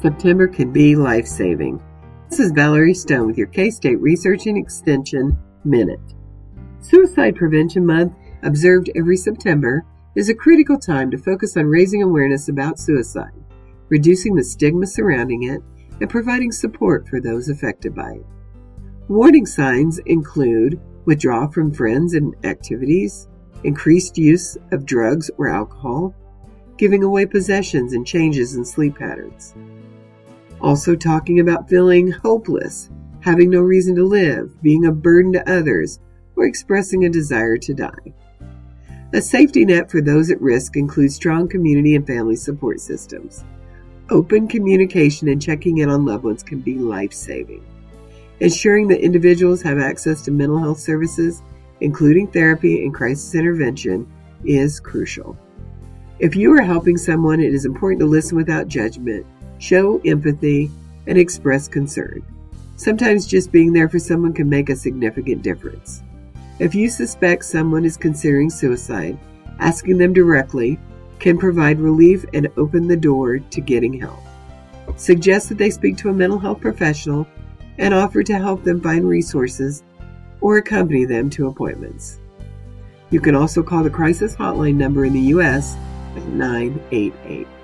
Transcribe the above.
September can be life-saving. This is Valerie Stone with your K-State Research and Extension Minute. Suicide Prevention Month, observed every September, is a critical time to focus on raising awareness about suicide, reducing the stigma surrounding it, and providing support for those affected by it. Warning signs include withdrawal from friends and activities, increased use of drugs or alcohol, giving away possessions, and changes in sleep patterns. Also talking about feeling hopeless, having no reason to live, being a burden to others, or expressing a desire to die. A safety net for those at risk includes strong community and family support systems. Open communication and checking in on loved ones can be life-saving. Ensuring that individuals have access to mental health services, including therapy and crisis intervention, is crucial. If you are helping someone, it is important to listen without judgment, show empathy, and express concern. Sometimes just being there for someone can make a significant difference. If you suspect someone is considering suicide, asking them directly can provide relief and open the door to getting help. Suggest that they speak to a mental health professional and offer to help them find resources or accompany them to appointments. You can also call the crisis hotline number in the U.S. at 988.